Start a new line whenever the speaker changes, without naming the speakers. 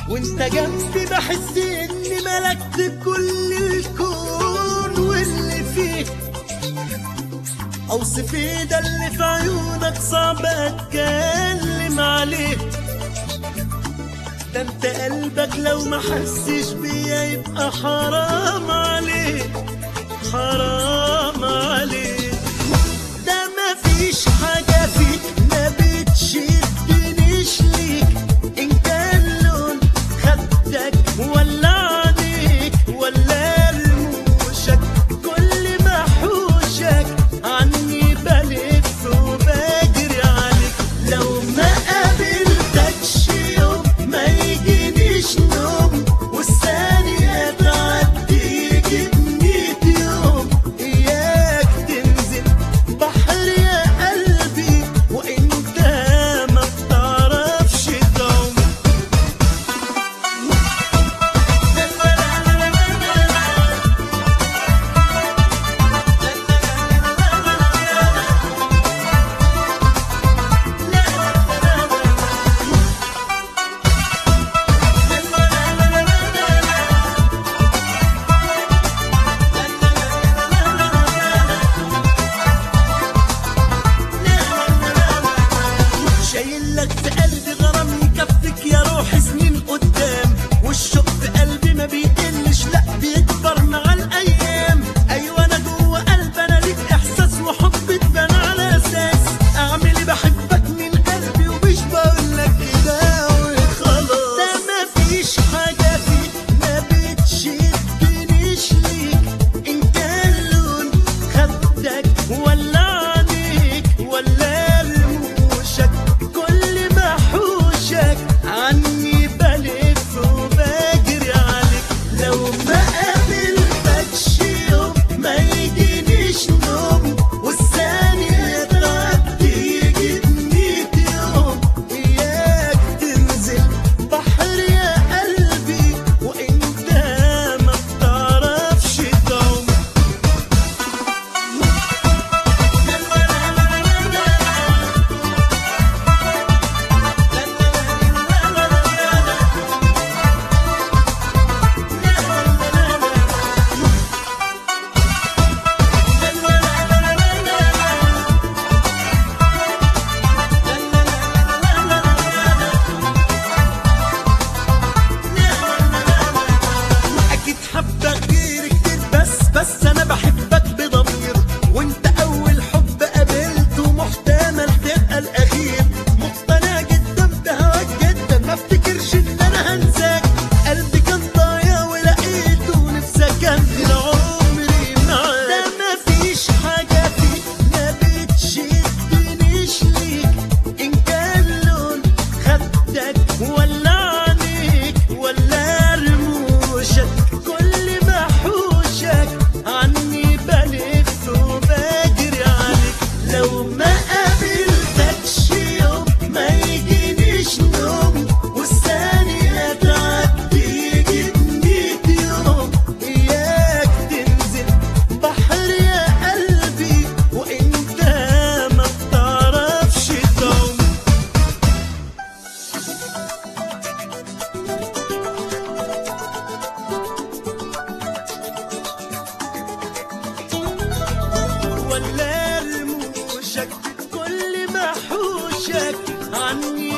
وانت جنبي بحس اني ملكت كل الكون واللي فيه. اوصف ايه ده اللي في عيونك صعب اتكلم عليه. ده انت قلبك لو ما حسش بيا يبقى حرام عليه، حرام عليه. ده ما فيش حاجة فيك ما بتشدنيش ليك، إن كان لون خدك ولا عينيك ولا رموشك، كل ما حوشك عني بلف وبجري عليك. لو ما قابلتكش يوم ما يجينيش نوم، والثانية تعدي يجيبني يوم. إياك تنزل بحر يا قلبي وإنت ما بتعرفش تعوم. شايلك في قلبي غرام يكفك يا روحي سنين قدام، والشوق في قلبي ما بيقلش لا بيكبر مع الايام. ايوه انا جوه قلبي انا ليك احساس وحب اتبنى على اساس. اعمل ايه بحبك من قلبي ومش بقولك كده وخلاص. ده ما فيش حاجه فيك ما بتشدنيش ليك، ان كان لون خدك ولا عينيك ولا رموشك، كل ما حوشك عني بلف وبجري عليك. لو ما قابلتكش يوم ما يجينيش نوم، والثانية تعدي يجيبني يوم. إياك تنزل بحر يا قلبي وإنت ما بتعرفش تعوم. أكيد حبة غير كتير بس أنا بحبك بضمير، وأنت أول حب قابلته محتمل تبقى الأخير. مقتنع جدا بهواك جدا ما افتكرش إن أنا هنساك. قلبي كان ضايع ولقيته نفسي أكمل عمري معاك. ده ما فيش حاجة فيك ما بتشدنيش ليك، إن كان لون خدك ولا عينيك ولا رموشك، كل ما حوشك عني بلف وبجري عليك. لو ما قابلتكش يوم ما يجينيش نوم، والثانية تعدي يجيبني يوم. إياك تنزل بحر يا قلبي وإنت ما بتعرفش تعوم. ولا رموشك، كل ما حوشك عني